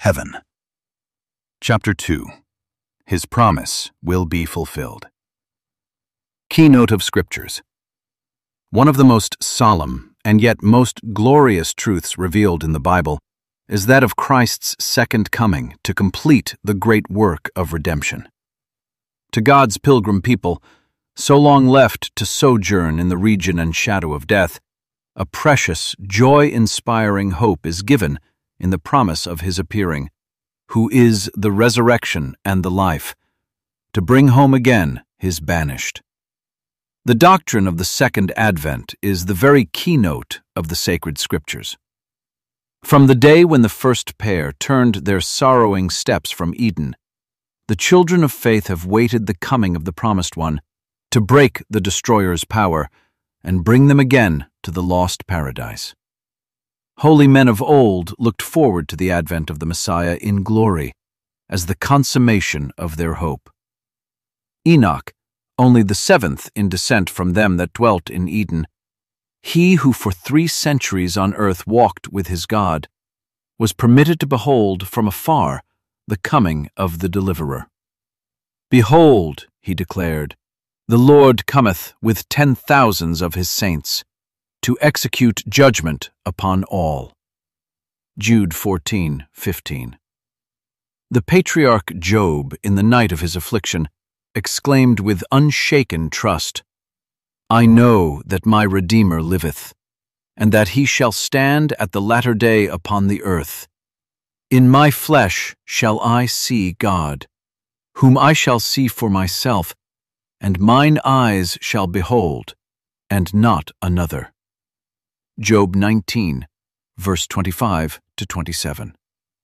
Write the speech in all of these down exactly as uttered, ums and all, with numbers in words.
Heaven. Chapter two. His promise will be fulfilled. Keynote of Scriptures. One of the most solemn and yet most glorious truths revealed in the Bible is that of Christ's second coming to complete the great work of redemption. To God's pilgrim people, so long left to sojourn in the region and shadow of death, a precious, joy-inspiring hope is given in the promise of His appearing, who is the resurrection and the life, to bring home again His banished. The doctrine of the Second Advent is the very keynote of the sacred Scriptures. From the day when the first pair turned their sorrowing steps from Eden, the children of faith have waited the coming of the Promised One to break the destroyer's power and bring them again to the lost paradise. Holy men of old looked forward to the advent of the Messiah in glory as the consummation of their hope. Enoch, only the seventh in descent from them that dwelt in Eden, he who for three centuries on earth walked with his God, was permitted to behold from afar the coming of the Deliverer. "Behold," he declared, "the Lord cometh with ten thousands of his saints, to execute judgment upon all." Jude fourteen fifteen. The patriarch Job, in the night of his affliction, exclaimed with unshaken trust, "I know that my Redeemer liveth, and that he shall stand at the latter day upon the earth. In my flesh shall I see God, whom I shall see for myself, and mine eyes shall behold, and not another." Job nineteen, verse twenty-five to twenty-seven.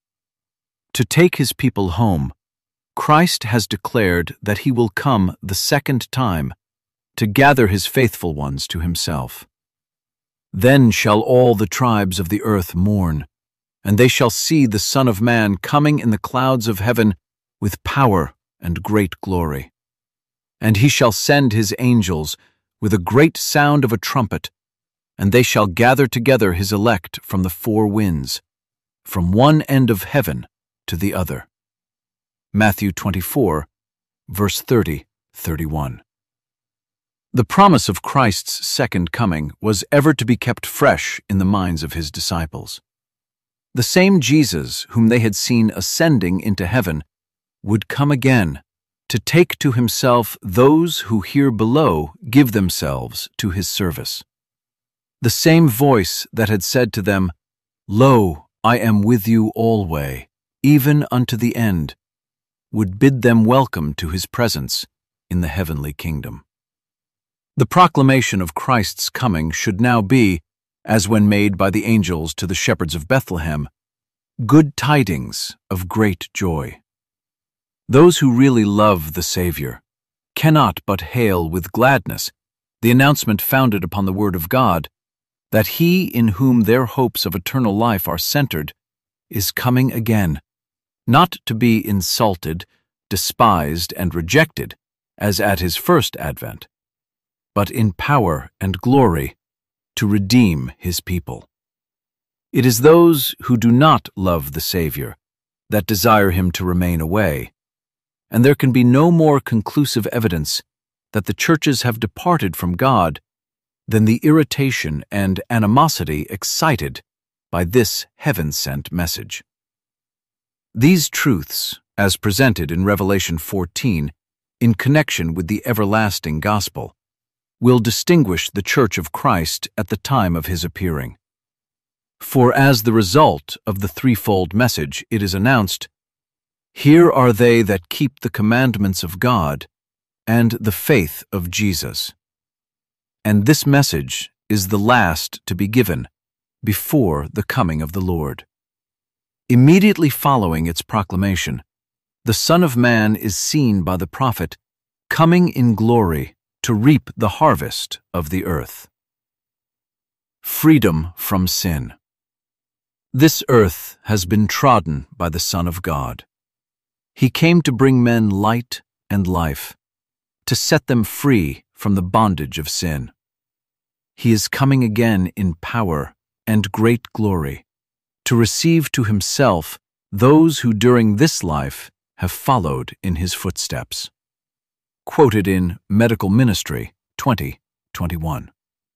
To take his people home, Christ has declared that he will come the second time to gather his faithful ones to himself. Then shall all the tribes of the earth mourn, and they shall see the Son of Man coming in the clouds of heaven with power and great glory. And he shall send his angels with a great sound of a trumpet, and they shall gather together his elect from the four winds, from one end of heaven to the other. Matthew twenty-four, verse thirty to thirty-one. The promise of Christ's second coming was ever to be kept fresh in the minds of his disciples. The same Jesus whom they had seen ascending into heaven would come again to take to himself those who here below give themselves to his service. The same voice that had said to them, "Lo, I am with you alway, even unto the end," would bid them welcome to his presence in the heavenly kingdom. The proclamation of Christ's coming should now be, as when made by the angels to the shepherds of Bethlehem, good tidings of great joy. Those who really love the Savior cannot but hail with gladness the announcement founded upon the Word of God that he in whom their hopes of eternal life are centered is coming again, not to be insulted, despised, and rejected as at his first advent, but in power and glory to redeem his people. It is those who do not love the Savior that desire him to remain away, and there can be no more conclusive evidence that the churches have departed from God than the irritation and animosity excited by this heaven-sent message. These truths, as presented in Revelation fourteen in connection with the everlasting gospel, will distinguish the Church of Christ at the time of his appearing. For as the result of the threefold message it is announced, "Here are they that keep the commandments of God and the faith of Jesus." And this message is the last to be given before the coming of the Lord. Immediately following its proclamation, the Son of Man is seen by the prophet coming in glory to reap the harvest of the earth. Freedom from sin. This earth has been trodden by the Son of God. He came to bring men light and life, to set them free from the bondage of sin. He is coming again in power and great glory, to receive to himself those who during this life have followed in his footsteps. Quoted in Medical Ministry twenty twenty-one.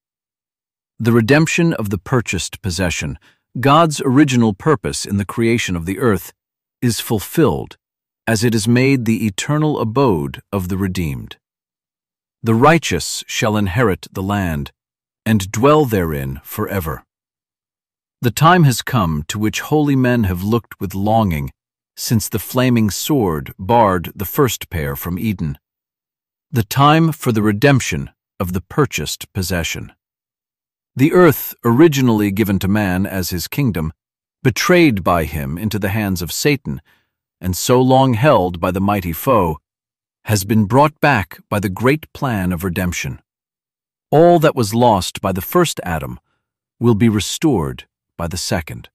The redemption of the purchased possession, God's original purpose in the creation of the earth, is fulfilled as it is made the eternal abode of the redeemed. The righteous shall inherit the land and dwell therein forever. The time has come to which holy men have looked with longing since the flaming sword barred the first pair from Eden. The time for the redemption of the purchased possession. The earth, originally given to man as his kingdom, betrayed by him into the hands of Satan, and so long held by the mighty foe, has been brought back by the great plan of redemption. All that was lost by the first Adam will be restored by the second.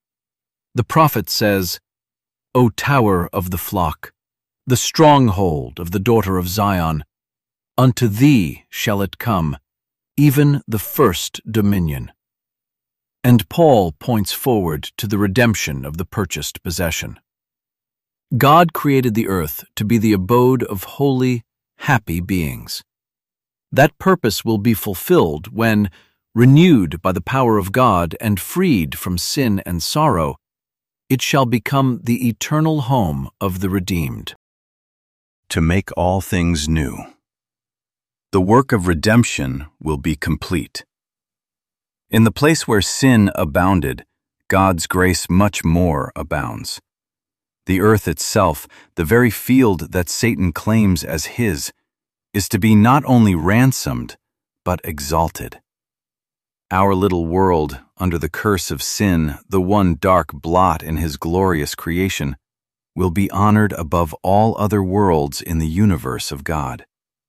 The prophet says, "O tower of the flock, the stronghold of the daughter of Zion, unto thee shall it come, even the first dominion." And Paul points forward to the redemption of the purchased possession. God created the earth to be the abode of holy, happy beings. That purpose will be fulfilled when, renewed by the power of God and freed from sin and sorrow, it shall become the eternal home of the redeemed. To make all things new. The work of redemption will be complete. In the place where sin abounded, God's grace much more abounds. The earth itself, the very field that Satan claims as his, is to be not only ransomed, but exalted. Our little world, under the curse of sin, the one dark blot in his glorious creation, will be honored above all other worlds in the universe of God.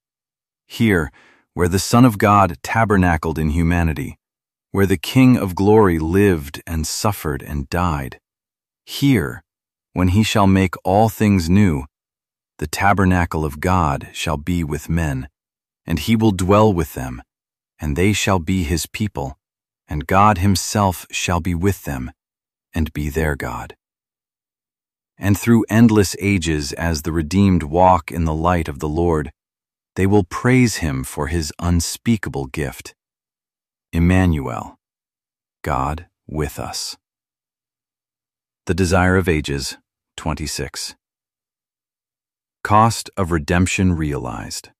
Here, where the Son of God tabernacled in humanity, where the King of glory lived and suffered and died, here, when he shall make all things new, the tabernacle of God shall be with men, and he will dwell with them, and they shall be his people, and God himself shall be with them, and be their God. And through endless ages, as the redeemed walk in the light of the Lord, they will praise him for his unspeakable gift. Emmanuel, God with us. The Desire of Ages, twenty-six. Cost of redemption realized.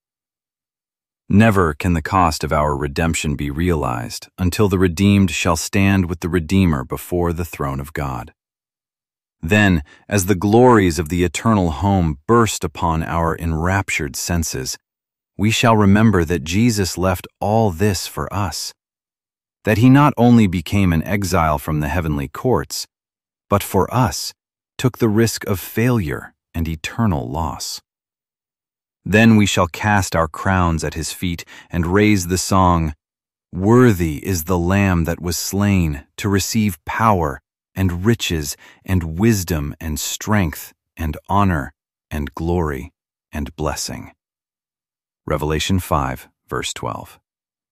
Never can the cost of our redemption be realized until the redeemed shall stand with the Redeemer before the throne of God. Then, as the glories of the eternal home burst upon our enraptured senses, we shall remember that Jesus left all this for us, that he not only became an exile from the heavenly courts, but for us took the risk of failure and eternal loss. Then we shall cast our crowns at his feet and raise the song, "Worthy is the Lamb that was slain to receive power and riches and wisdom and strength and honor and glory and blessing." Revelation five, verse twelve.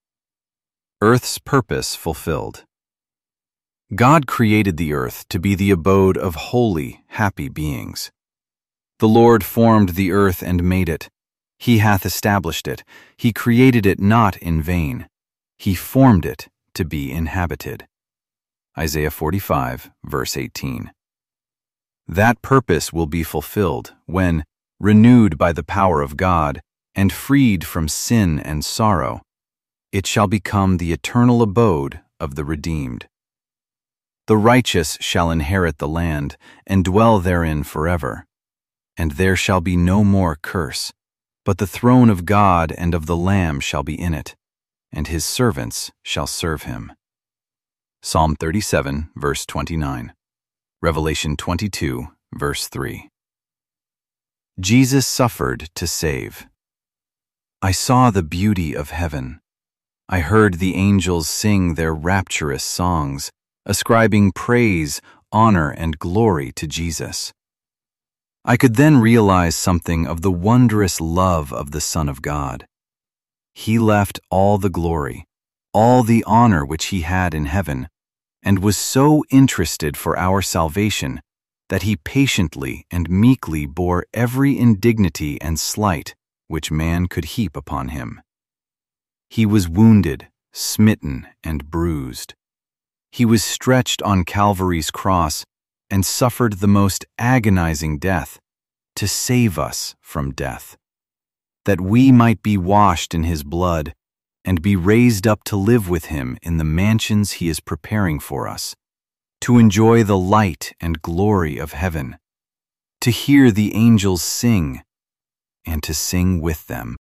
Earth's purpose fulfilled. God created the earth to be the abode of holy, happy beings. The Lord formed the earth and made it. He hath established it. He created it not in vain. He formed it to be inhabited. Isaiah forty-five, verse eighteen. That purpose will be fulfilled when, renewed by the power of God and freed from sin and sorrow, it shall become the eternal abode of the redeemed. The righteous shall inherit the land and dwell therein forever, and there shall be no more curse, but the throne of God and of the Lamb shall be in it, and his servants shall serve him. Psalm thirty-seven, verse twenty-nine. Revelation twenty-two, verse three. Jesus suffered to save. I saw the beauty of heaven. I heard the angels sing their rapturous songs, ascribing praise, honor, and glory to Jesus. I could then realize something of the wondrous love of the Son of God. He left all the glory, all the honor which he had in heaven, and was so interested for our salvation that he patiently and meekly bore every indignity and slight which man could heap upon him. He was wounded, smitten, and bruised. He was stretched on Calvary's cross and suffered the most agonizing death to save us from death, that we might be washed in his blood and be raised up to live with him in the mansions he is preparing for us, to enjoy the light and glory of heaven, to hear the angels sing, and to sing with them.